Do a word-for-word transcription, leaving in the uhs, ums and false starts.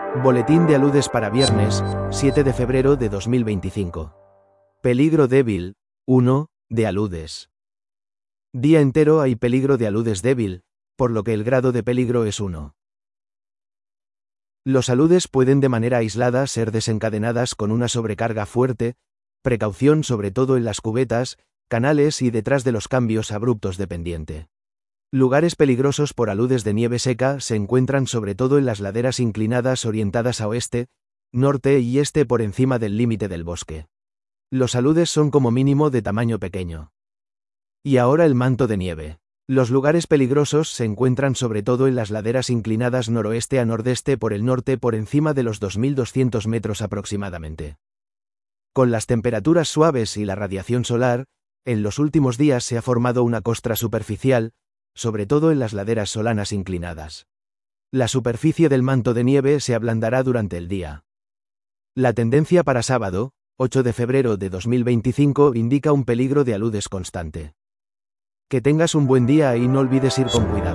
Boletín de aludes para viernes, siete de febrero de dos mil veinticinco. Peligro débil, uno, de aludes. Día entero hay peligro de aludes débil, por lo que el grado de peligro es uno. Los aludes pueden de manera aislada ser desencadenadas con una sobrecarga fuerte, precaución sobre todo en las cubetas, canales y detrás de los cambios abruptos de pendiente. Lugares peligrosos por aludes de nieve seca se encuentran sobre todo en las laderas inclinadas orientadas a oeste, norte y este por encima del límite del bosque. Los aludes son como mínimo de tamaño pequeño. Y ahora el manto de nieve. Los lugares peligrosos se encuentran sobre todo en las laderas inclinadas noroeste a nordeste por el norte por encima de los dos mil doscientos metros aproximadamente. Con las temperaturas suaves y la radiación solar, en los últimos días se ha formado una costra superficial, sobre todo en las laderas solanas inclinadas. La superficie del manto de nieve se ablandará durante el día. La tendencia para sábado, ocho de febrero de dos mil veinticinco, indica un peligro de aludes constante. Que tengas un buen día y no olvides ir con cuidado.